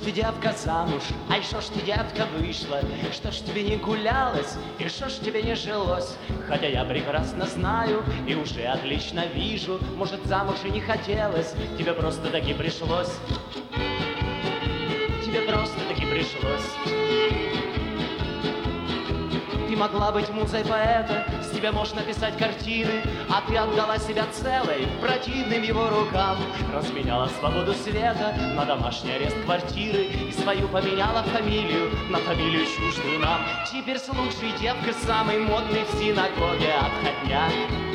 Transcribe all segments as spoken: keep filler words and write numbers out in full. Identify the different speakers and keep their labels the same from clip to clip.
Speaker 1: ты, девка, замуж? Ай, шо ж ты, девка, вышла? Что ж тебе не гулялось? И шо ж тебе не жилось? Хотя я прекрасно знаю и уже отлично вижу, может, замуж и не хотелось, тебе просто таки пришлось. Тебе просто таки пришлось. Ты могла быть музой поэта, с тебя можно писать картины, а ты отдала себя целой противным его рукам. Разменяла свободу света на домашний арест квартиры и свою поменяла фамилию на фамилию чуждую нам. Теперь слушай, девка, самый модный в синагоге отходняк.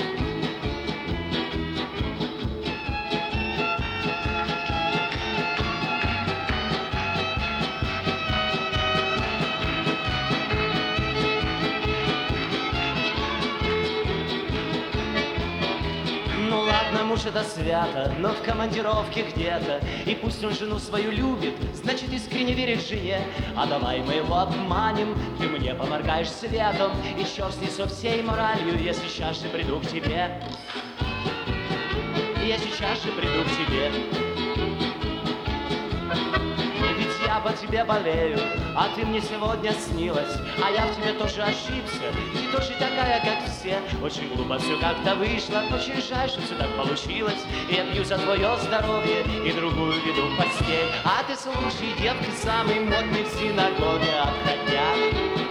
Speaker 1: Муж это свято, но в командировке где-то. И пусть он жену свою любит, значит искренне верит жене. А давай мы его обманем, ты мне поморгаешь светом, и черт с ней со всей моралью, я сейчас же приду к тебе. Я сейчас же приду к тебе. Я по тебе болею, а ты мне сегодня снилась, а я в тебе тоже ошибся, ты тоже такая, как все. Очень глупо все как-то вышло, очень жаль, что все так получилось. И я пью за твое здоровье и другую веду в постель. А ты слушай, девка, самый модный в синагоге отходняк.